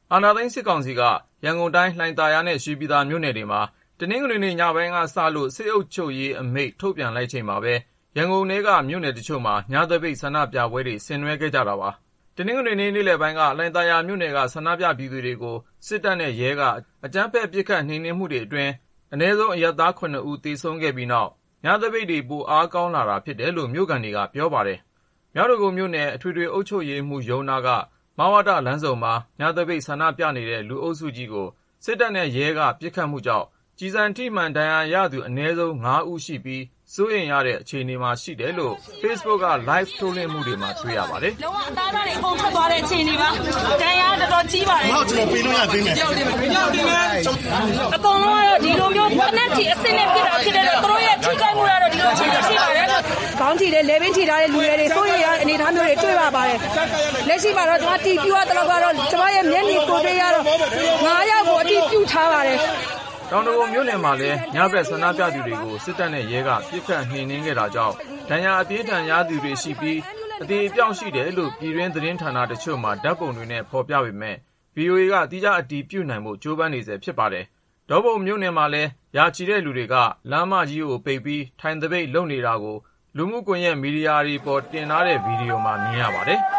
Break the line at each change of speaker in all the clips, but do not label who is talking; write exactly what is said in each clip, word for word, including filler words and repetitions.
အာဏာသိမ်းစစ်ကောင်စီကရန်ကုန်တိုင်းလှိုင်သာယာနဲ့ရွှေပြည်သာမြို့နယ်တွေမှာတနင်္ဂနွေနေ့ညပိုင်းကစလို့စစ်အုပ်ချုပ်ရေးအမိန့်ထုတ်ပြန်လိုက်ချိန်မှာပဲရန်ကုန်ထဲကမြို့နယ်တချို့မှာညသပိတ်ဆန္ဒပြပွဲတွေဆင်နွှဲခဲ့ကြတာပါ။တနင်္ဂနွေနေ့နေ့လယ်ပိုင်းကလှိုင်သာယာမြို့နယ်ကဆန္ဒပြပြည်သူတွေကိုစစ်တပ်နဲ့ရဲကအကြမ်းဖက်ပစ်ခတ်နှိမ်နင်းမှုတွေအတွင်းအနည်းဆုံးအရပ်သားခုနှစ်ဦးသေဆုံးခဲ့ပြီးနောက်ညသပိတ်တွေပိုအားကောင်းလာတာဖြစ်တယ်လို့မြို့ခံတွေကပြောပါတယ်။မြောက်ဒဂုံမြို့နယ်အထွေထွေအုပ်ချုပ်ရေးမှူးရုံးနာကမဝတလမ်းစုံမှာညသပိတ်ဆန္ဒပြနေတဲ့လူအုပ်စုကြီးကိုစစ်တပ်နဲ့ရဲကပစ်ခတ်မှုကြောင့်ကြီးစံထိမှန်ဒဏ်ရာရသူအနည်းဆုံး၅ဦးရှိပြီးစိုးရိမ်ရတဲ့အခြေအနေမှာရှိတယ်လို့ Facebook က live ထုတ်လွှင့်မှုတွေမှာတွေ့ရပါတယ်
။လုံးဝအသားသားတွေအကုန်ထွက်သွားတဲ့အခြေအနေပါ။ဒဏ်ရာတော်တော်ကြီးပါတယ်။
ဟုတ်ကျွန်တော်ပေးလို့ရသေးမယ်။ကြောက်တယ်မယ်ကြောက်တယ်မယ်
။အကုန်လုံးကတော့ဒီလိုမျိုးဖနက်တီအစစ်နဲ့ပြတာဖြစ်တဲ့တော့သူတို့ရဲ့ထိခိုက်မှုကတော့ဒီလိုအခြေအနေရှိပါတယ်
။ခေါင်းထိတဲ့လေဘင်းထိထားတဲ့လူတွေစိုးရိမ်ရတဲ့အနေအထားမျိုးတွေတွေ့ပါပါတယ်။လက်ရှိမှာတော့ကျွန်တော်တီးပြွားတော့ကတော့ကျွန်မရဲ့မျက်မြင်ကိုယ်တွေ့ရတော့ငါးယောက်ကိုအတီးပြုတ်ထားပါတယ်။
တောင်တကုံမြို့နယ်မှာလည်းညဘက်ဆန္ဒပြသူတွေကိုစစ်တပ်နဲ့ရဲကပစ်ခတ်နှိမ်နင်းခဲ့တာကြောင့်ဒဏ်ရာအပြင်းထန်ရသူတွေရှိပြီးအသေးအပြောင်ရှိတယ်လို့ပြည်တွင်းသတင်းဌာနတချို့မှာဓာတ်ပုံတွေနဲ့ဖော်ပြပေမဲ့ ဗွီအိုအေ ကတိကျအတည်ပြုနိုင်ဖို့ကြိုးပမ်းနေဆဲဖြစ်ပါတယ်။ဒေါပုံမြို့နယ်မှာလည်းရာချီတဲ့လူတွေကလမ်းမကြီးကိုပိတ်ပြီးထိုင်သပိတ်လုပ်နေတာကိုလူမှုကွန်ရက်မီဒီယာတွေပေါ်တင်ထားတဲ့ဗီဒီယိုမှာမြင်ရပါတယ်။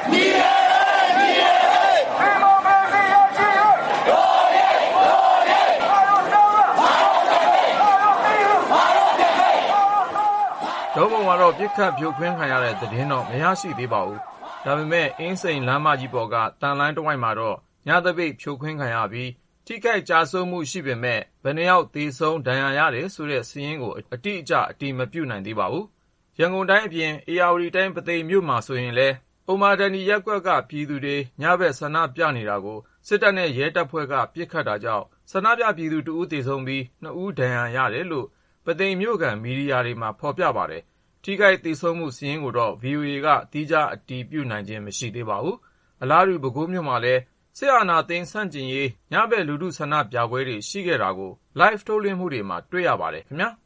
ဒေါပုံကတော့ပြစ်ခတ်ဖြိုခွင်းခံရတဲ့သတင်းတော့မရရှိသေးပါဘူး။ဒါပေမဲ့အင်းစိန်လမ်းမကြီးပေါ်ကတန်လိုင်းတစ်ဝိုက်မှာတော့ညသပိတ်ဖြိုခွင်းခံရပြီးထိခိုက်ကြဆုံးမှုရှိပေမဲ့ဘယ်နှယောက်သေဆုံးဒဏ်ရာရတယ်ဆိုတဲ့စာရင်းကိုအတိအကျအတည်မပြုနိုင်သေးပါဘူး။ရန်ကုန်တိုင်းအပြင်ဧရာဝတီတိုင်းပုသိမ်မြို့မှာဆိုရင်လည်းဥမာဒဏီရပ်ကွက်ကပြည်သူတွေညဘက်ဆန္ဒပြနေတာကိုစစ်တပ်နဲ့ရဲတပ်ဖွဲ့ကပစ်ခတ်တာကြောင့်ဆန္ဒပြပြည်သူတဦးသေဆုံးပြီးနှစ်ဦးဒဏ်ရာရတယ်လို့ပုသိမ်မြို့ကမီဒီယာတွေမှာဖော်ပြပါတယ်။ထိခိုက်သေဆုံးမှုစာရင်းကိုတော့ ဗွီအိုအေ ကသီးခြားအတည်ပြုနိုင်ခြင်းမရှိသေးပါဘူး။အလားတူပဲခူးမြို့မှာလည်းစစ်အာဏာသိမ်းဆန့်ကျင်ရေးညဘက်လူထုဆန္ဒပြပွဲတွေရှိခဲ့တာကို live ထုတ်လွှင့်မှုတွေမှာတွေ့ရပါတယ်ခင်ဗျာ။